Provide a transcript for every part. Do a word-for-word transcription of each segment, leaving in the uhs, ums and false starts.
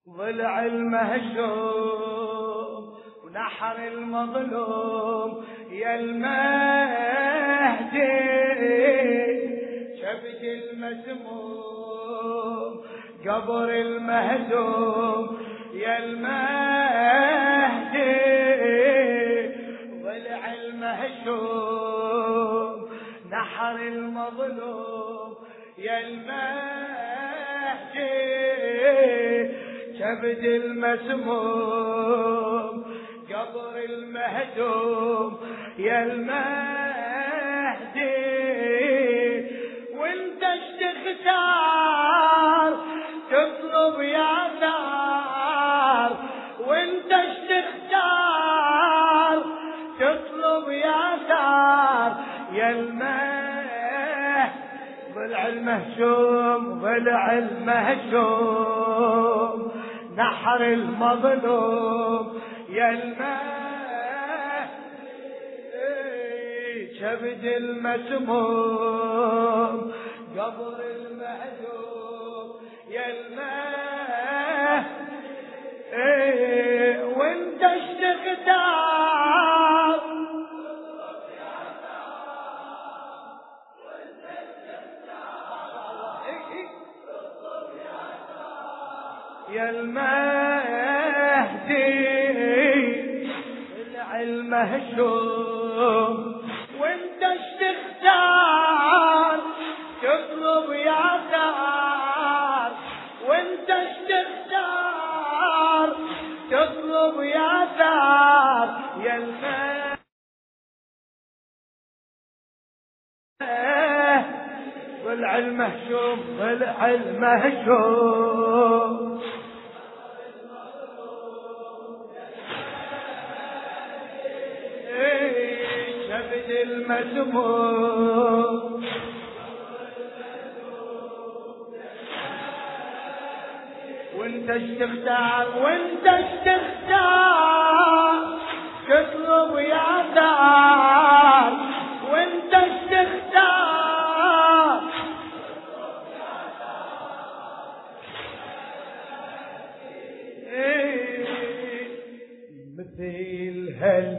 ضلع المهجوم ونحر المظلوم يا المهدي، شبك المسموم قبر المهدوم يا المهدي، ضلع المهجوم نحر المظلوم يا المهدي، كبد المسموم قبر المهدوم يا المهدي، وانت اشتختار تطلب يا ثار، وانت اشتختار تطلب يا ثار يا المهدي، ضلع المهجوم ضلع المهجوم نحر المظلوم يا المهدي، كبد المسموم قبر المهجوم يا المهدي، وانت اشتختار يا المهدي، ضلع المهجوم وانت اشتختار تطلب يا ثار، وانت اشتختار تطلب يا ثار يا المهدي، ضلع المهجوم ضلع المهجوم كبد المسموم وانت اشتختار وانت اشتختار تطلب يا ثار، وانت اشتختار مثل هل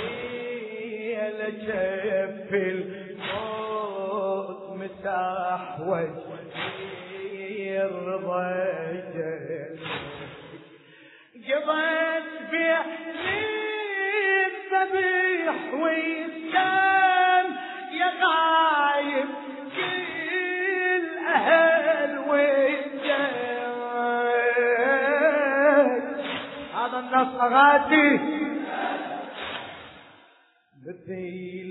جف الموت مساح وجهي الرضا قضيت بيحليل ذبيح ويسام يا غايب كل أهل وجهك، هذا النص أغاتي مثل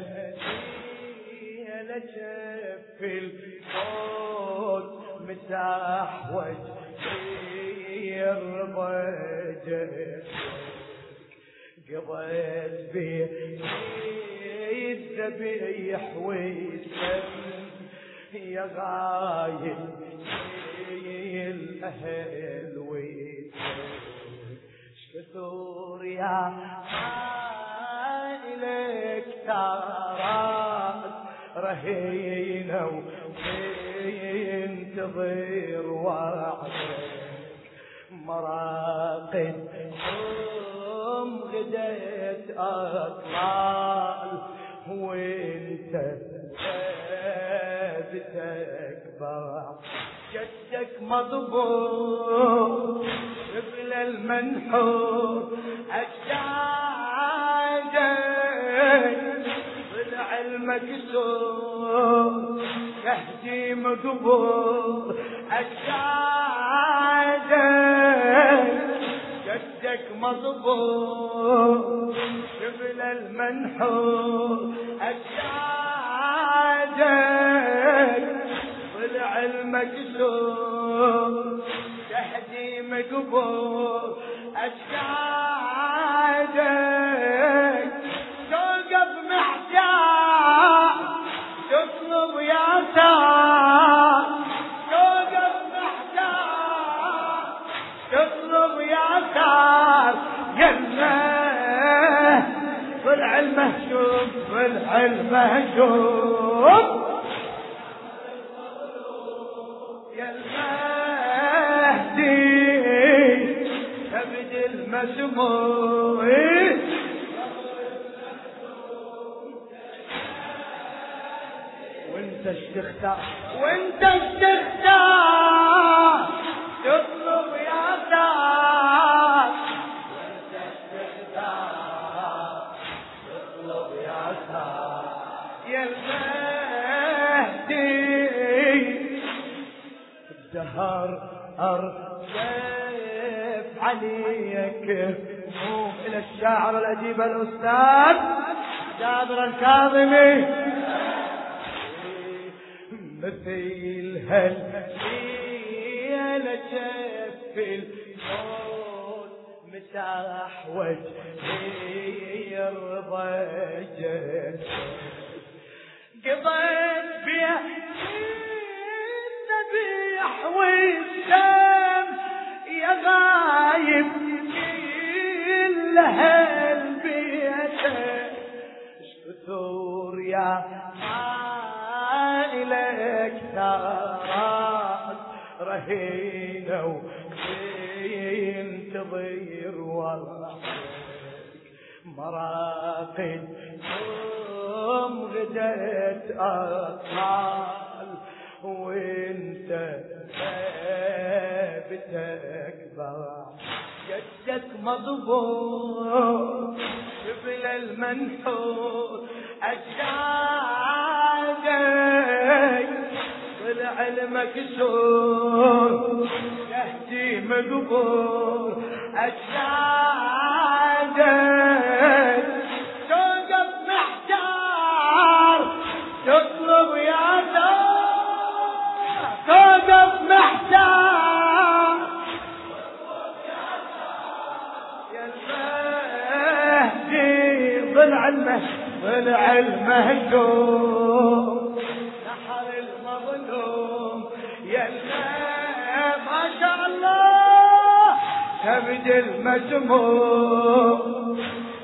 هالليلة جف الموت مساح وجهي الرضا قضيت بيد ذبيح ويسم يا غايب الأهل ويسم شكثور يا لك تارات رهينة وينتظر وعدك مراقد يوم غديت أطلال وانت ثابتك بعد جدك مضبوط قبل المنحور أجدادك ضلع المكسور كهدي مقبور أجدادك جدك مضبوط قبل المنحور أجدادك ضلع المكسور كهدي مقبور أجدادك توقف محجار تطلب يا ثار، توقف محجار تطلب يا ثار يا المهدي، ضلع المهجوم ضلع المهجوم يا المهدي، المسموم وانت ايش تختار وانت ايش تختار تطلب يا سار وانت ايش تختار تطلب يا سار يا المهدي الدهر أرجف عليك قوم إلى الشاعر الأديب الأستاذ جابر الكاظمي مثل هالليلة شف الموت مساح وجهي يرضى جسد قضيت بيه الذبيح والشمس يا غايب كل هالبيت اشكثور يا إليك ثارات رهينة وينتظر وراك مراقد يوم غدت أطفال وانت ثابتك ضاع جدك مضبوط قبل المنحور أجدادك طلع المكسور يهدي مقبور أجدادك توقف محتار تطلب يا دار توقف محتار يا المهدي ضلع المهدي ضلع المهجوم نحر المظلوم يا ما شاء الله كبد المسموم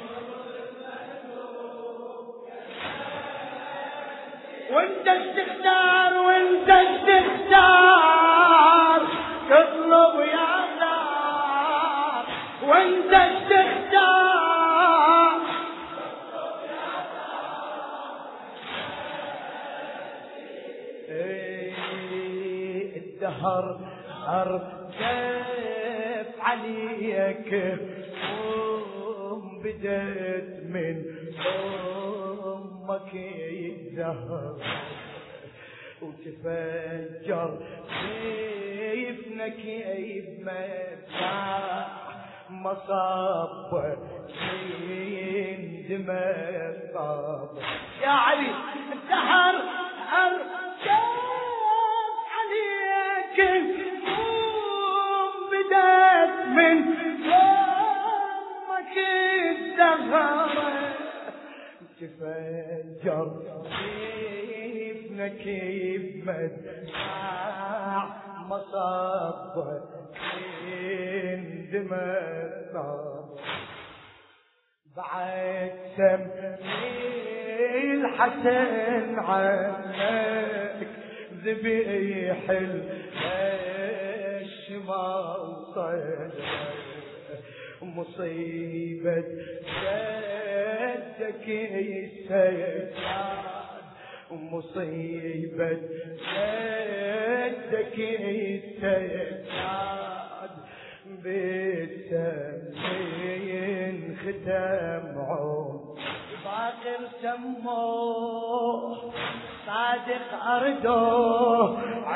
وانت استختار وانت استختار تطلب يا دار وانت استختار الدهر أرجف عليك قوم بدت من أمك الدهر وتفجر سيفنك بمدفع مصاب يندم الصاب يا علي الدهر أرجف قوم بدت من أمك الدهر تفجر سيفنك بمدفع مصاب يندم الصاب بعد سمي الحسن عنك ذبيح الشمال صدر مصيبة جدك السجاد مصيبة جدك السجاد بالسمين ختم عود باقر سموه صادق أرده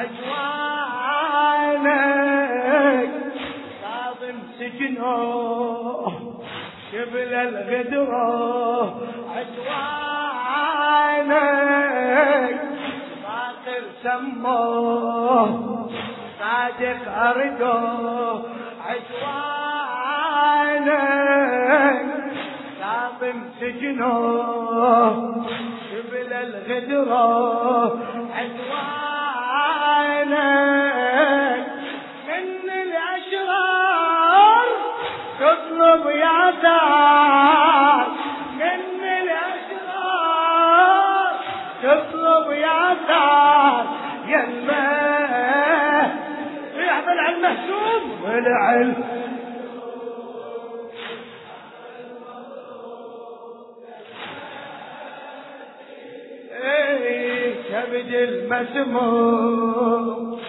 عجوانك كاظم سجنه شبل الغدره عجوانك باقر سموه صادق أرده عجوانك كاظم سجنه شبل الغدره عدوانك من الأشرار تطلب يا دار من الأشرار تطلب يا دار يا الماء يحضر على المهزوم والعلم المسموم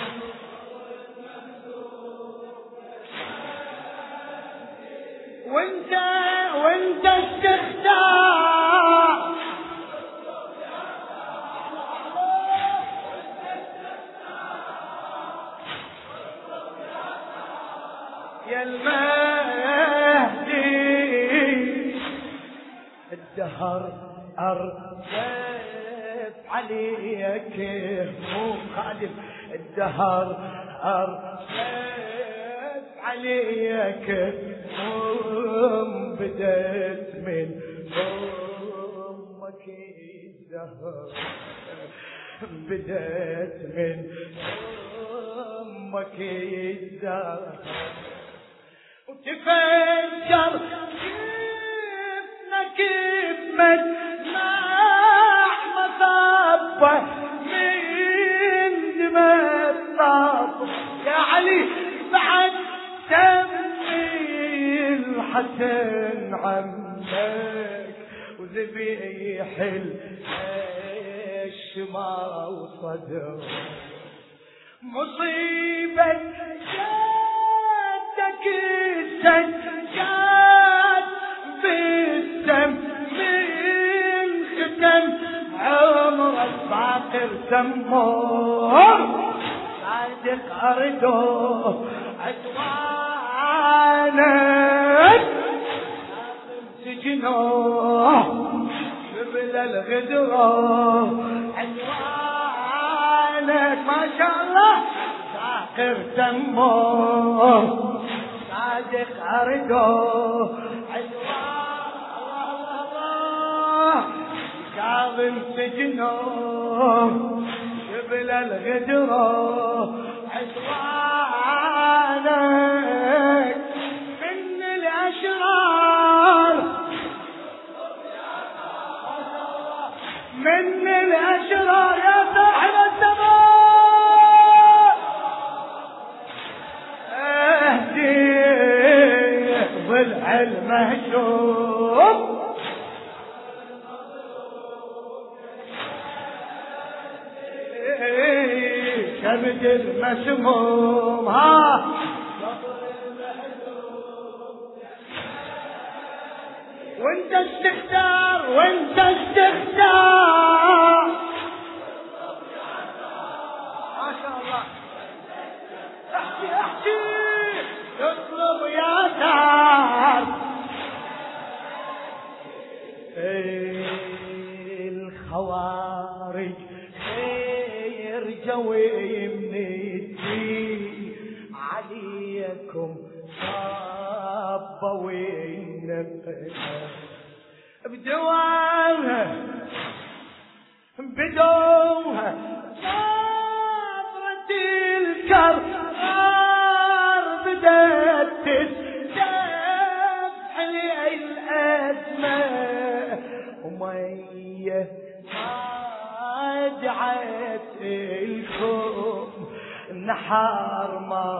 وانت وانت استختار يا المهدي الدهر أرسف عليك مو خادم الدهر أرسف عليك أم بدت من أمك الدهر بدت من أمك الدهر وتفجر كيفنا كيف مدمع مصابة من دماء الصاب يا علي بعد سمي الحسن عمك وذبيح الشما وصدر مصيبة جاتك السجاد بالدم من ختم عمرك باقر سمور صادق أرده عدوانك سجنوه قبل الغدرة عدوانك ما شاء الله باقر سمور صادق أرده عدوان الله كاظم سجنوه قبل الغدرة عدوانك من الأشرار من الأشرار يا صاحب الزمان اهدي ضلع المهجوم كبد المسموم ها وانت استختار وانت استختار ما شاء الله احكي احكي اطلب يا دار الخوارج جوي من الدين عليكم صابوا النقل بدوامها بدوها نظرة الكرار بدأت تدفع لي الأزمة ومية رجعت الكم نحار ما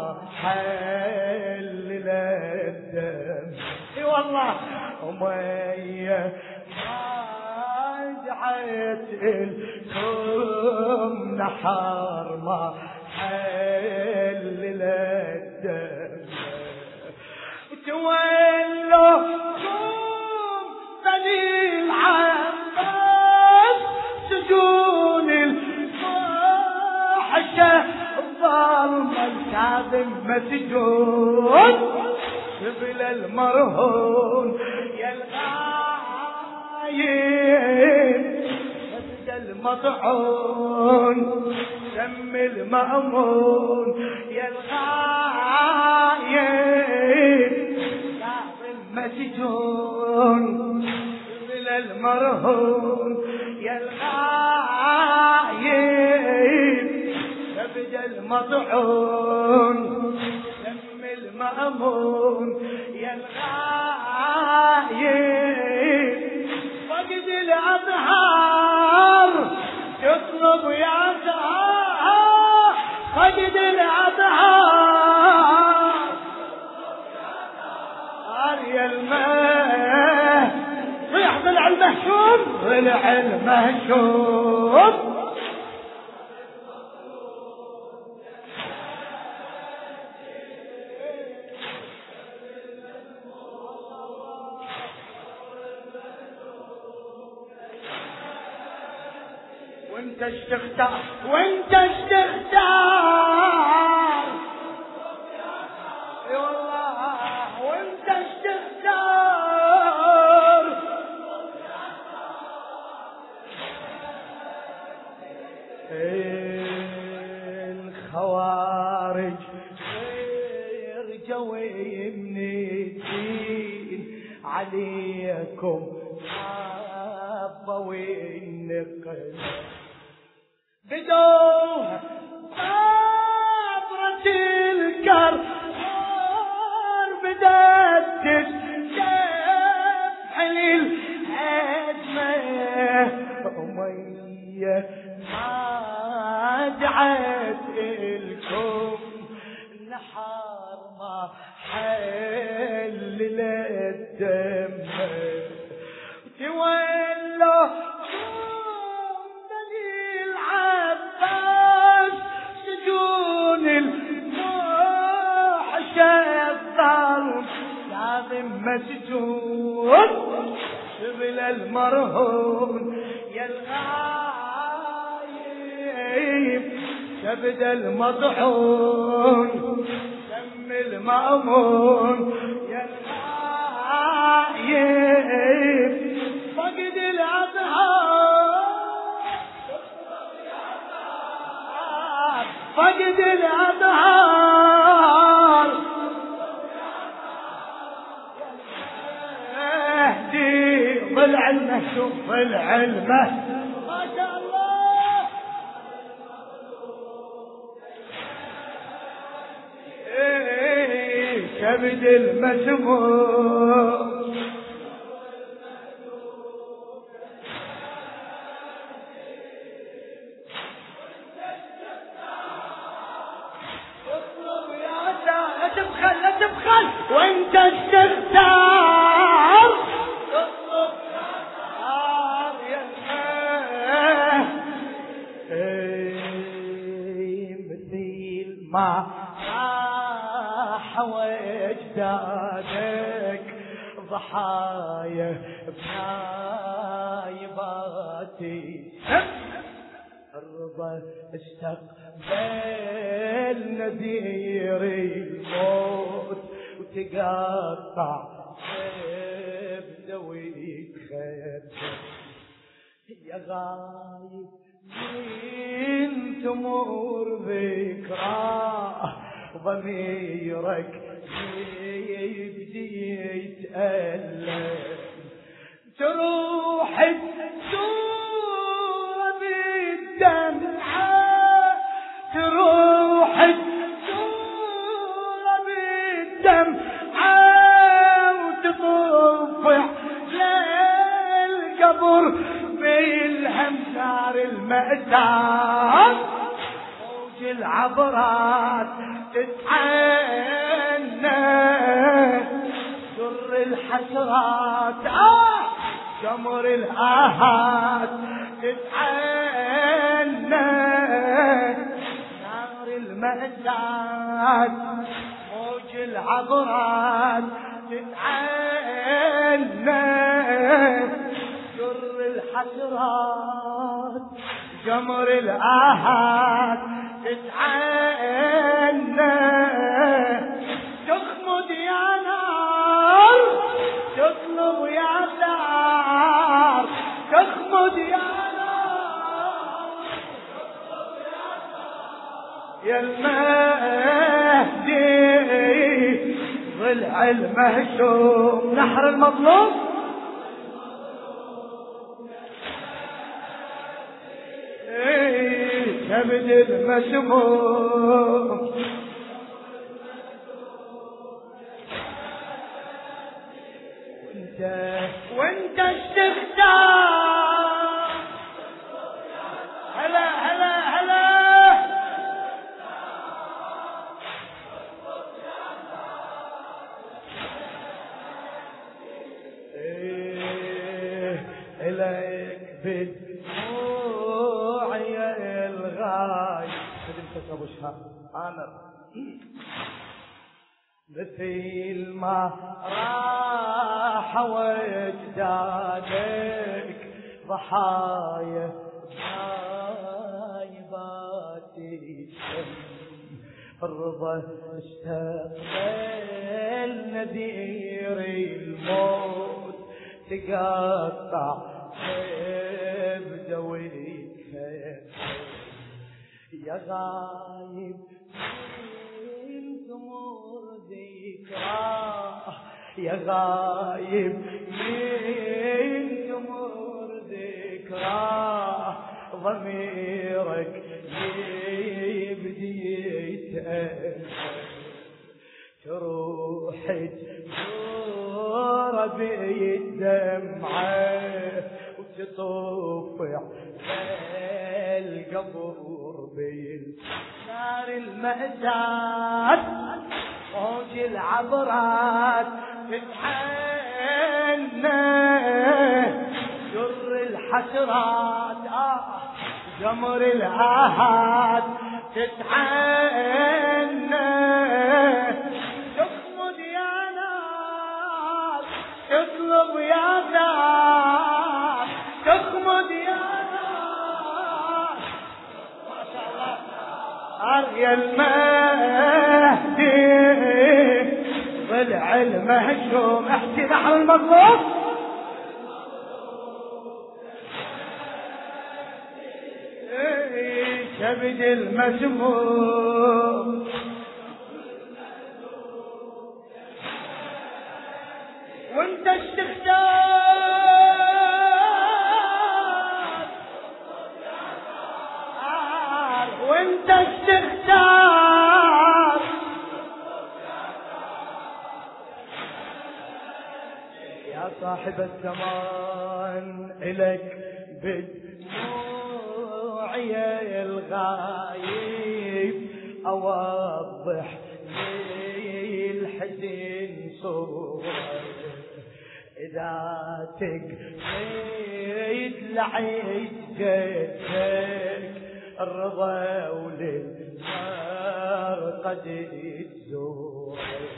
حل الدم اي والله ومية رجعت الكم نحار ما حل الدم وتولوا بني العباس سجون الفاحشة الظالمة الكاظم مسجون قبل المرهون يا الغايب مسجد المطعون دم المأمون يا الغايب كاظم مسجون قبل المرهون يا الغايب نبدا المطعون دم المأمون يا الغايب فقد الأظهار يطلب يا زهار فقد الأظهار يا الماء صيح ضلع المهشوم ضلع المهشوم وانت ايش تختار وانت ايش تختار اي والله وانت ايش تختار الخوارج رجوا من الدين عليكم حبوا النقل بدوها صبرة الكرار بدأت تشبح للهجمة أمية ما دعت إلكم نحار ما حل الدم تولوا بني العباس سجون الموحشة الظلم لازم مسجون شغل المرهون يا الغايب كبد المطحون دم المأمون يا الغايب فقد الأظهار فقد الأظهار اهدي ضلع المهشوم ضلع المهشوم ما شاء الله ايه كبد المسموم وانت تختار تطلب نار يا مثل ما راح وجدادك ضحايا بنايباتي الرضا استقبل نذير الموت وتقطع بدويك خير يا غايب من تمر ذكراه ضميرك يبدي يتألم تروح تزور بالدمعة تروح تزور بالدمعة وتطفح للقبر بالهم نار المأساة موج العبرات تتعنى سر الحسرات آه جمر الآهات تتعنى نار المأساة موج العبرات تتعنى سر الحسرات جمر الآهات تتعنى تخمد يا نار تطلب يا نار تخمد يا نار يا المهدي ضلع المهشوم نحر المظلوم كبد المسموم وانت وانت استختار هلا هلا هلا ايه اليك بدموع يا الغاي خدمتك ابو شهاب عامر مثل ما راح وجدادك ضحايا الرضا استقبل نذير الموت تقطع بدويك يا غايب من ثمور ذكراه يا غايب من ثمور ذكراه ضميرك يبدي يتأثر تروح تدور بالدمعة وتطفع القبر بالنار المأساة موج العبرات تتحنى جر الحسرات آه جمر الآهات تتحنى تخمد يا ناس تطلب يا ناس تخمد يا ناس ما شاء الله يا المهدي ضلع المهجوم احكي بحر المظلوم كبد المسموم وانت استختار وانت استختار يا صاحب الزمان إلك بدموعي الغايب أوضح لي الحزن صورة إذا تقيد لعيد جدك الرضا وللنار قد تزور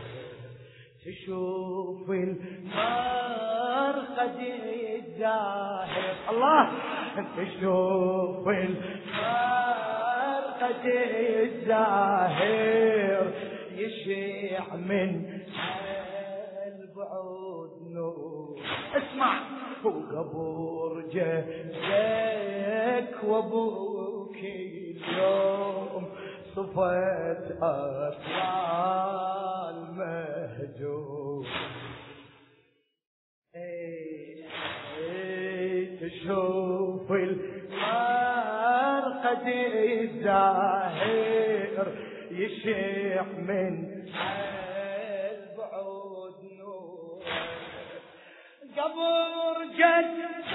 تشوف النار قد الزاهر الله تشوف النار قد الزاهر يشيع من البعود نور اسمع وقبور جدك وابوك اليوم صفت أطلال مهجور اي اي تشوف النار قد الزاهر يشيع من البعود نور قبر جدك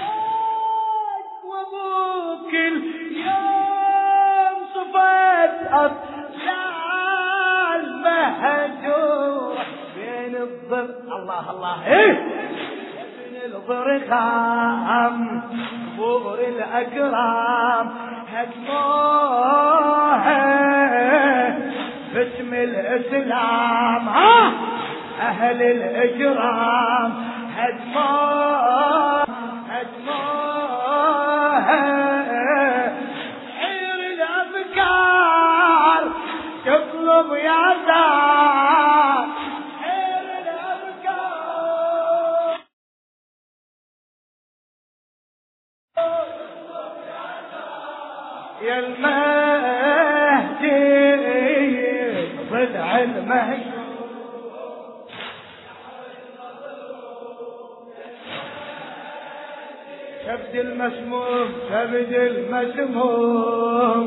وابوك اليوم صفت أطلال مهجور بين الضر الله الله ايه بين الضرخام قبور الأكرام هدموها باسم الإسلام ها أهل الإجرام هدموها هدموها حير الأفكار تطلب يا دار حير الأفكار يا المهدي ضلع المهدي كبد المسموم كبد المسموم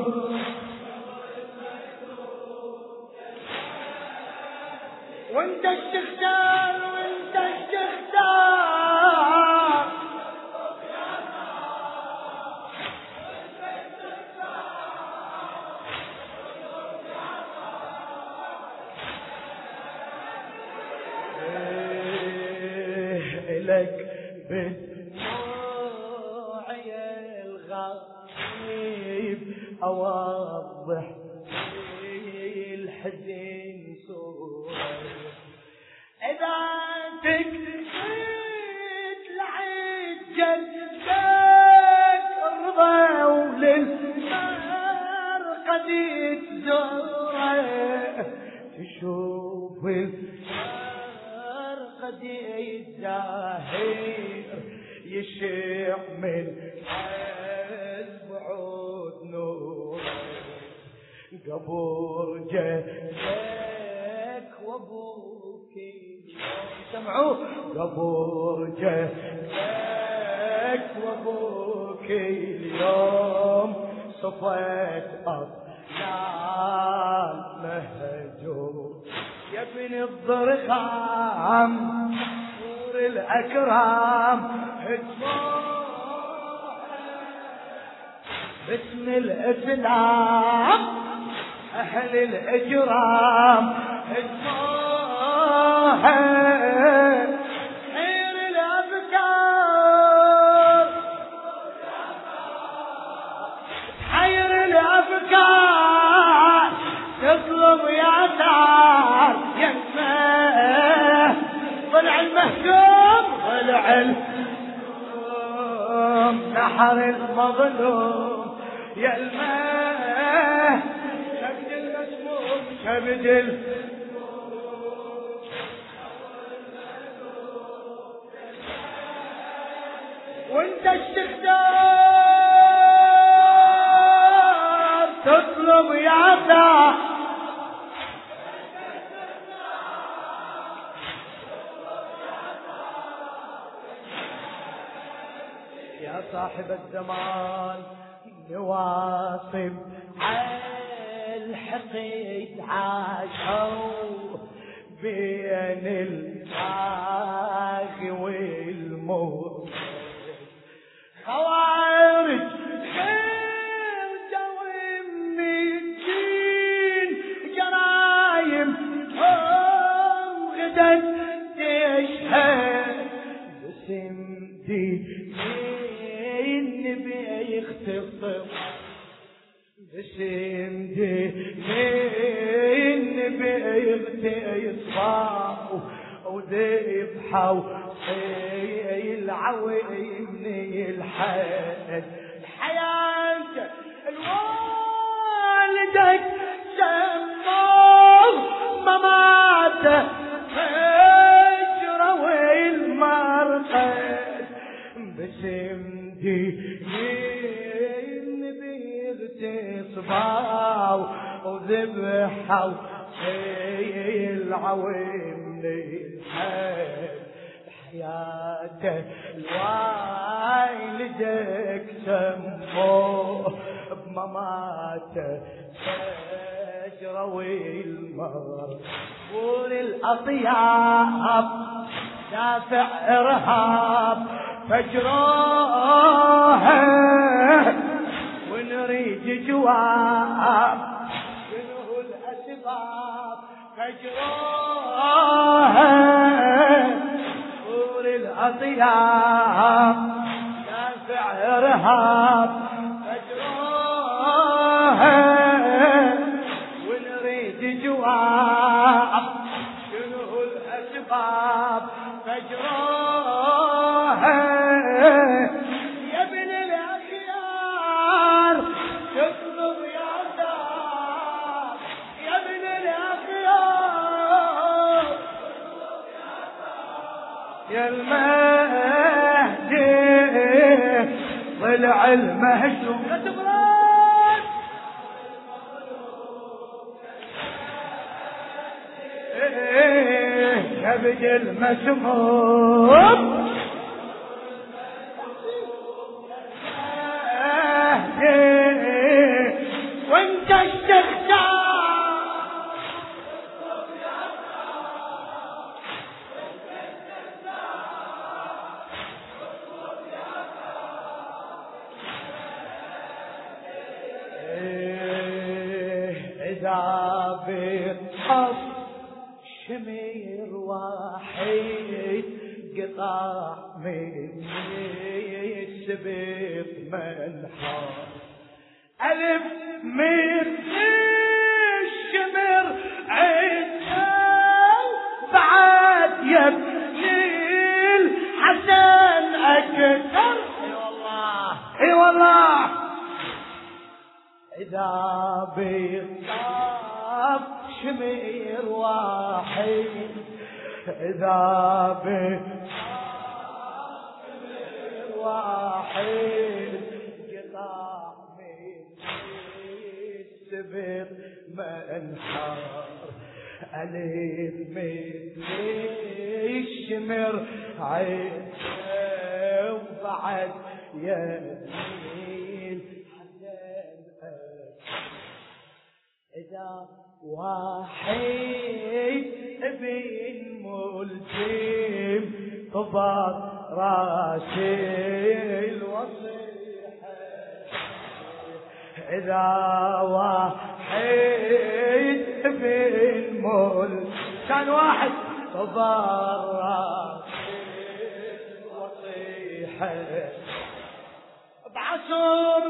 وانت استختار وانت استختار إيه لك بدموعي الغايب أوضح الحزن صورة إذا تكفيت لعيد جدك الرضا وللنار قد تزوره شوف الفرقد الزاهر يشع من بعود نور قبر جدك وابوك سمعوا قبر جدك وابوك اليوم صفت أطلال مهجور يا ابن الضرغام نور الأكرام باسم الإسلام أهل الإجرام هجموها خير الأفكار خير الأفكار تطلب يا دار يمه طلع المهجوم طلع المهجوم نحر المظلوم يا الماء كبد المسموم كبد المسموم وانت الشخدار تطلب يا ذا يا صاحب الزمان نواصب الحقيد عاشوا بين الباغي والموت خوارج خير جوي من الدين جرايم هم غدت تشهد باسم دين النبي يختطف باسم دين النبي يصفى وذبحوا العويم الحد الحياة الوالدك سموه مماته فجرة والمرقد باسم دين بيغتصبوا وذبحوا العويم الحد حياته الوالدك سموه بمماته فجرة والمر والأطياب دافع إرهاب فجروها ونريد جواب شنو الأسباب فجروها طول الأطياب دافع إرهاب فجروها ونريد جواب شنو الأسباب فجروها يا ابن الأخيار تطلب يا دار يا ابن الأخيار يا المهدي طلع المهجوم لا تبرد كبد المسموم وانت استختار اذا بتحط شمير واحد قطع مني السبيط منحار ألف من الشمر عدل بعد يبني الحسن أكثر اي والله اي والله إذا بيطاف شمير واحد إذا بشمير واحد قطع من السبر منحر ألف من الشمر عين وبعد يميل إذا واحد ابن ملجم طبر راسي الوصيحة إذا واحد ابن ملجم كان واحد طبر راسي الوصيحة بعصر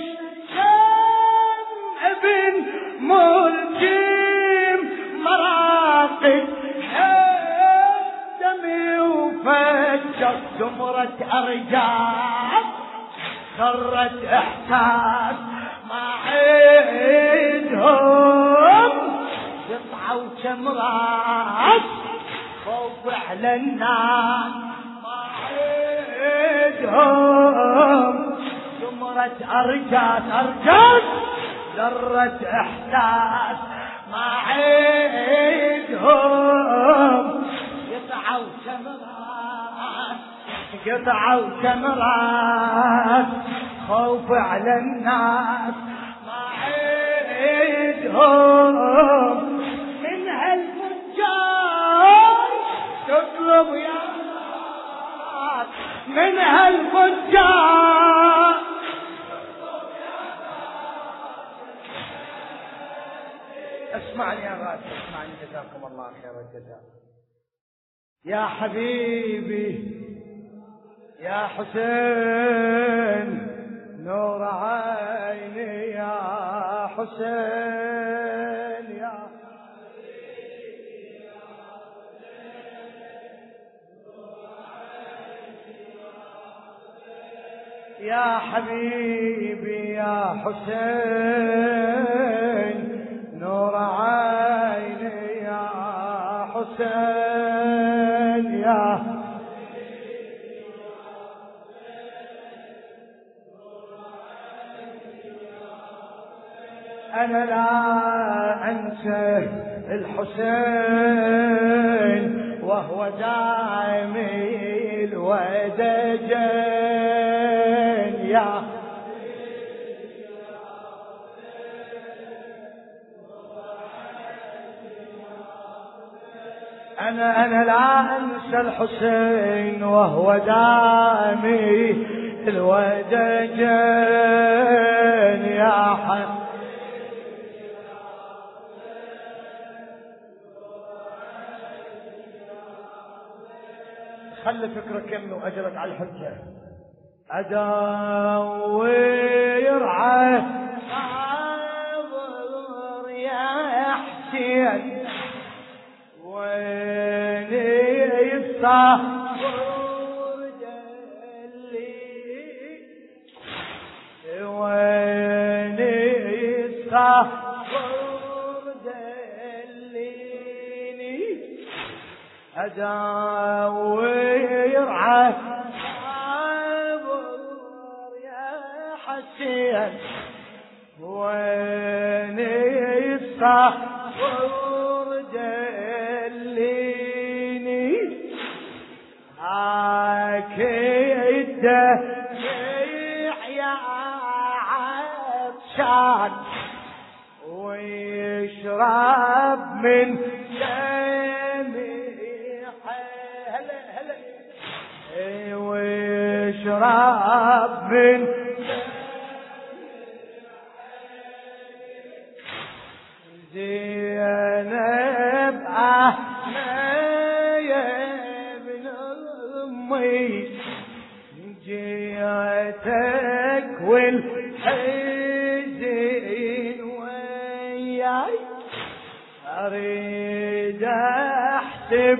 نشام ابن ملجم مراقد دمي وفجر زمرة أرجاء خرت إحساس ما عيدهم قطعوا شمرات خوف على الناس ما عيدهم زمرة أرجاء أرجاء ذرة إحساس ما عيدهم قطعوا شمرات قطعوا شمرات خوف على الناس ما عيدهم من هالفجار تطلب يا ناس من هالفجار اسمعني يا غالي اسمعني جزاكم الله خير الجزاء يا حبيبي يا حسين نور عيني يا حسين يا حبيبي يا حسين نور عيني يا حبيبي يا حسين نور عيني يا حسين يا أنا لا أنسى الحسين وهو دائمي الودجين يا أنا أنا لا أنسى الحسين وهو دائمي الودجين يا حسين خلي فكرك يمي وأجرك على الحجة أداوي يرعى صابر يا حسين ويني الصابر دلي ويني الصابر دليني أداوي يرعى صابر يا حسين ويني الصابر دليني أكيد يا عطشان ويشرب من ويشرب من زينب أحمي ابن أمي جيتك والحزين وياي أريد أحسب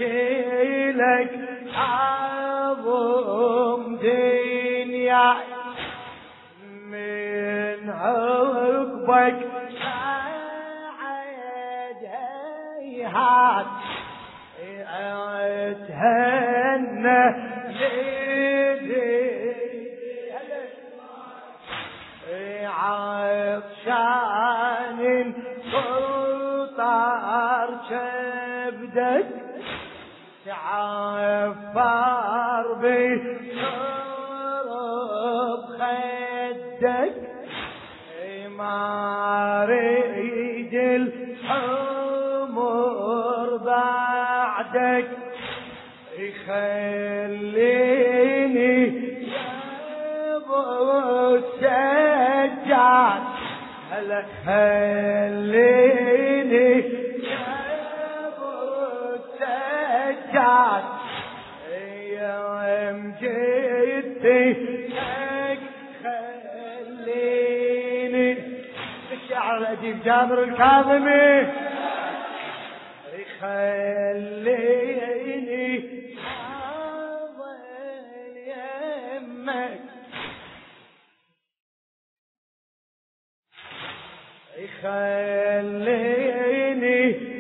واشكي لك عظم دنيا قربك ساعد هيهات اتهنى ليدي عطشان سلطار كبدك تعفر بشرب خدك ما ريد الحمر بعدك يخليني يا ابو السجاد هلا خليني يا ابو السجاد يوم جيتي خليني الشعر الأديب جابر الكاظمي خليني أظل يمك خليني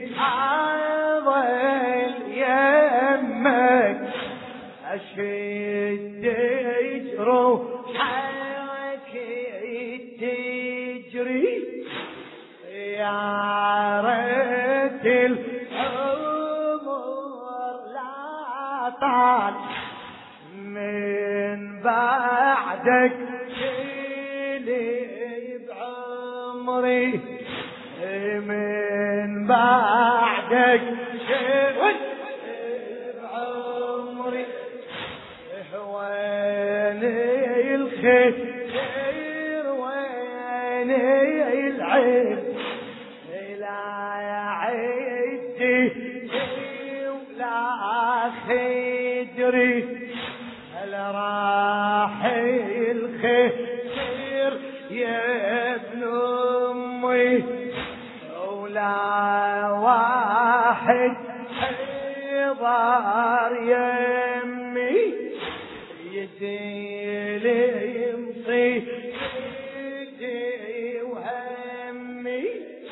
أظل يمك أشد جروحك تجري يا ريت العمر لا طال من بعدك لي بعمري من بعدك بعمري ويني الخير ويني العين لا عدي ولا خدري هل راح الخير يا ابن امي ولا واحد حضار يمي يزيل مصيبتي وهمي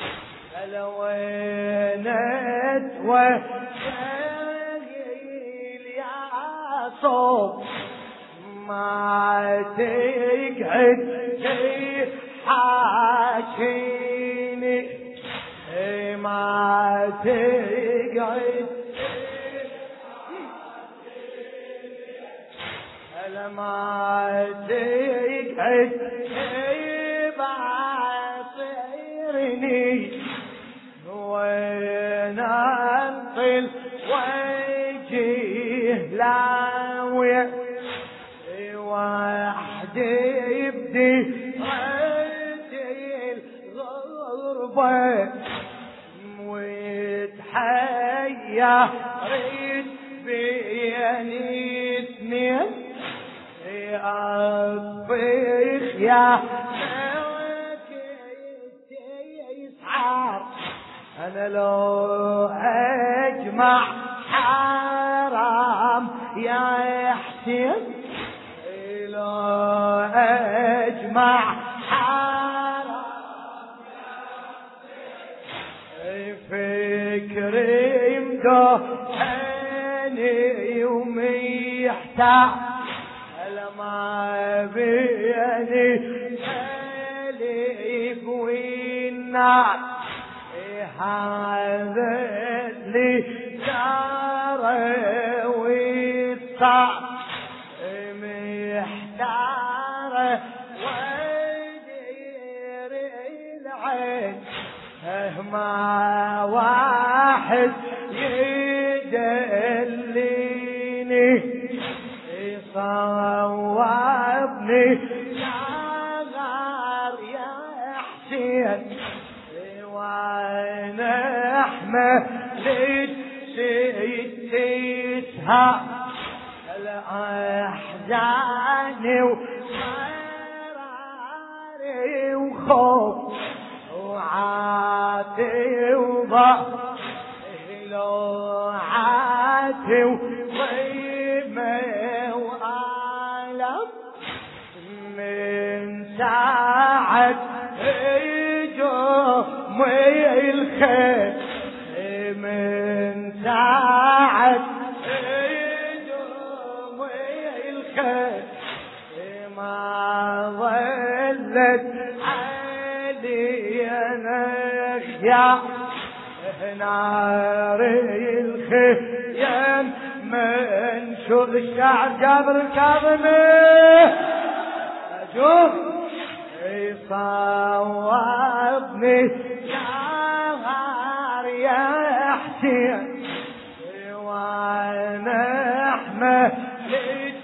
فلوينت وشايل يا صوب ما تقعد حاكيني ما تقعد ما تقعد بعصيرني وين انطل وجهه لاوي وحدي يبدي رجل غربة وتحيا ريد بيني اثنين أطبخ يا موكيتي يسعر أنا لو أجمع حرام يا حسين لو أجمع حرام يا فكري مدهني وميحتاج ما بيني ألف والنار هذا اللي دار والصعب محتار ودير العين ما واحد يدليني صوابني يا غار يا حسين وين احمد ستتها الاحزان ومراري وخوف وعاتي وضعف لو عاتي وضيمه من ساعة نخيا نار الخيام من شو الشعر جابر الكاظمي أشوف يصوبني شهر يا حسين وانا احمد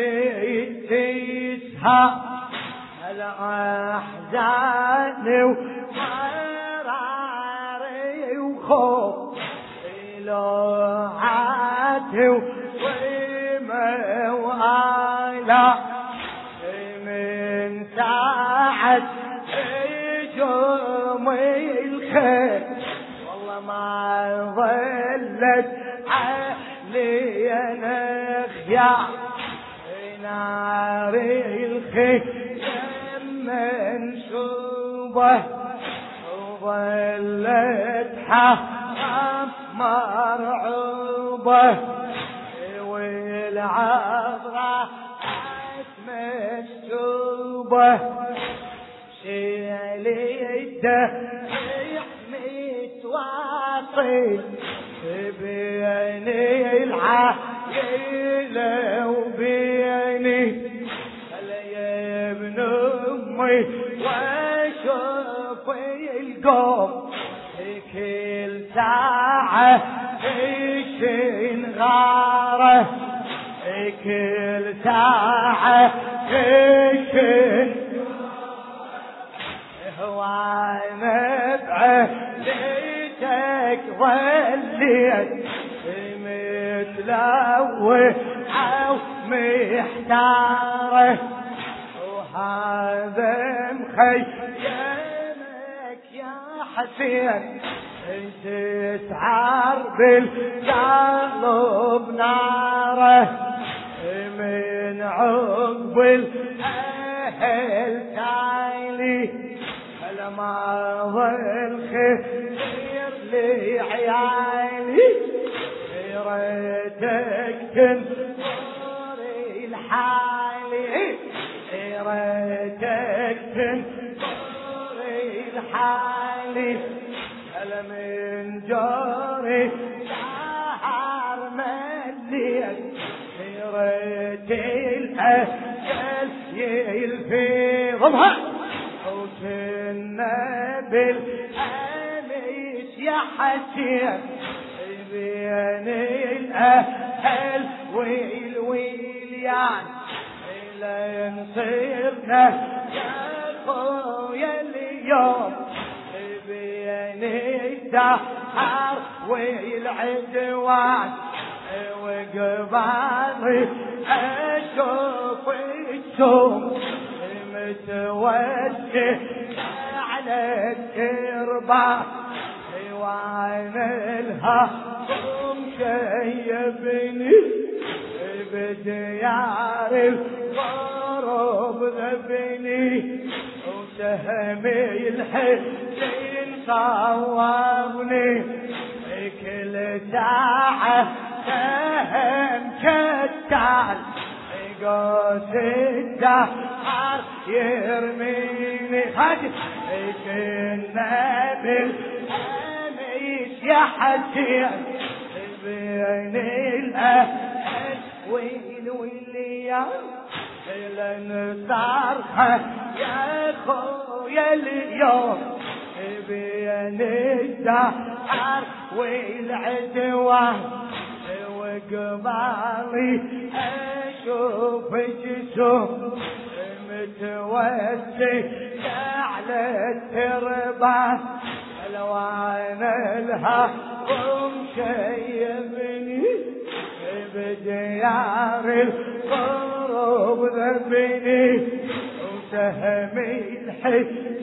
تسهى الأحزان ومراري وخوف لوعاتي وموالا من ساعة جمعي الخير والله ما ظلت علي نخيا نار الخيام منشوبة وظلت حرام مرعوبة والعذراء مكتوبة شيلته متواصل بين العائلة وبيني هلا يا ابن امي واشوف القوم كل ساعة ايش نغاره كل ساعة ايش هوانا بعليتك ظليت متلوح او محتاره وهذا مخيمك يا حسين تسعر بالقلب ناره من عقب الاهل تايلي لما ظل خير لعيالي ريتك تنظري لحالي ريتك تنظري لحالي هلا من جاري سهر مليل ريت الأجل يلفظها وكنا بالأمس يا حسين بين الأهل والوليان لين صرنا يا خويا اليوم بين الدهر والعدوان وقبالي أشوف الشوم متوجه على التربة وانا الهضم شيبني بديار الضرب ذبني وسهمي الحسين صوبني كل ساعة سهم كتال قوس الدهر يرميني خد كنا بالأميس يا حسين بين الأهل والوليان لن صرخة يا خويا اليوم بين الدهر والعدوان وقبالي اشوف جسوم متوسع على التربة الوان الهضم شيبني بديار القرب ذبني وسهمي الحس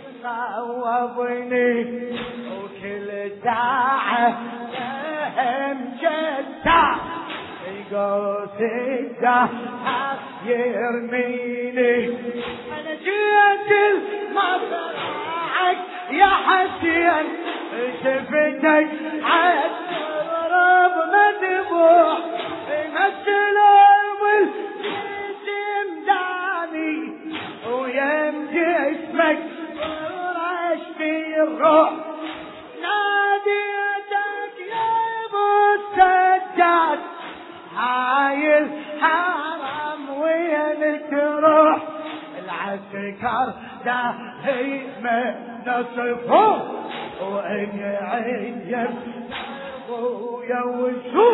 صوبني وكل ساعة سهم جدع قوس الدهر يرميني انا جيت المصرعك يا حسين شفتك عالضرب مذبوح مسلوب الجسم داني ويم جسمك ورش في الروح ناديتك يا ابو السجاد هاي الحرم وين تروح العسكر داهي من الصفوف وإن عيب ابويا وشوف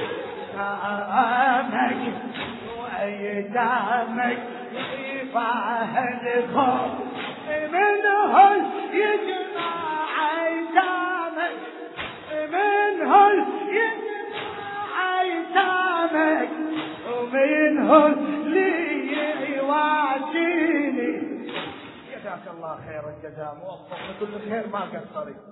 دامك وأيدامك يفاهد الخوف منهن يجمع عيتامك منهن يجمع عيتامك ومنهن لي يواسيني. جزاك الله خير الجزاء، موفق لكل خير ما قصرت.